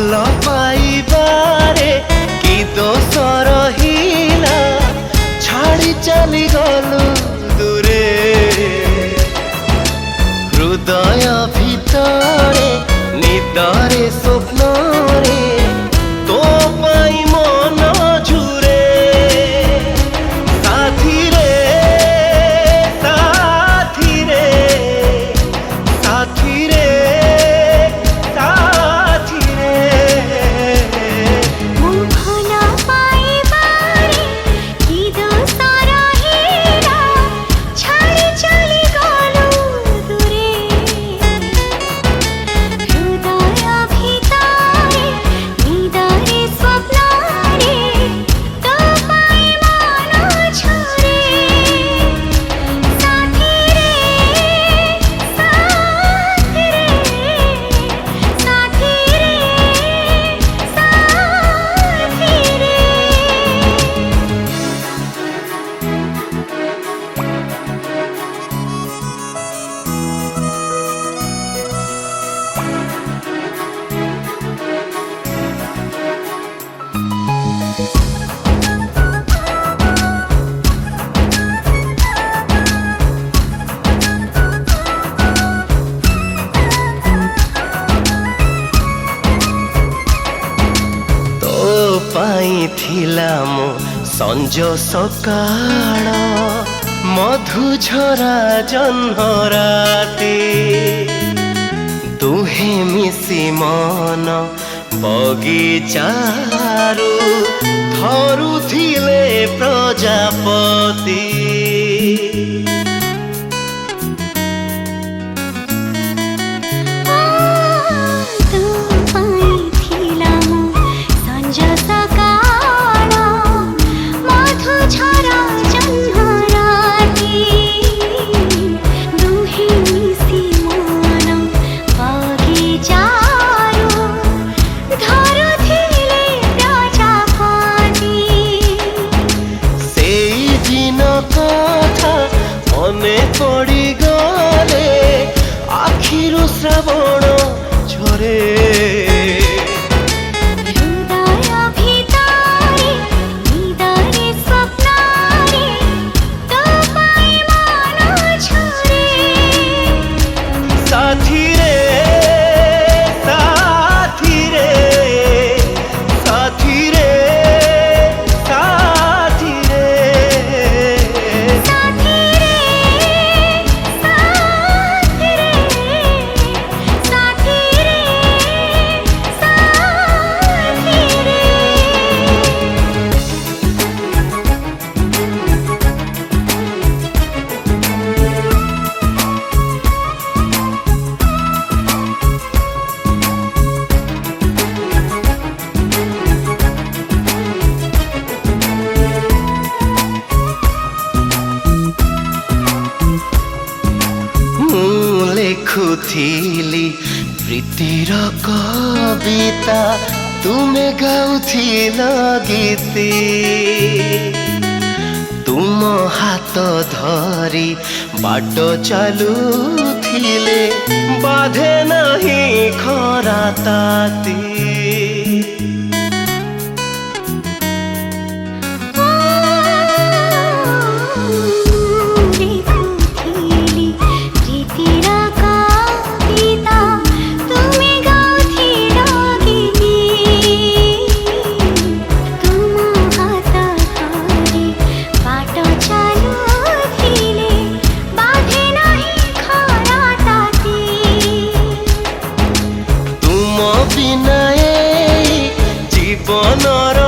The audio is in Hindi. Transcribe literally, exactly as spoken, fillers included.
भल पाइबारे कि दोष रहिला छाड़ी चली गलु दूरे हृदय भितरे निदरे स्वप्नरे तो पाई मन झुरे साथी रे साथी रे साथी रे थिला मो संज सकाळ मधुझरा जह्न राति दुहे मिसी मन बगीचारू धरुथिले प्रजापति पड़ी गले आखिरु श्रावण झरे हृदय भितरे निदरे स्वप्नरे तो पाई मन झरे साथी रे साथी रे साथी रे साथी रे लिखुथिली प्रीतिर कविता तुमे गाउथिल गीति तुम हाथ धरी बाट चलुथिले बाधे नहीं खरा ताती बिना जीवन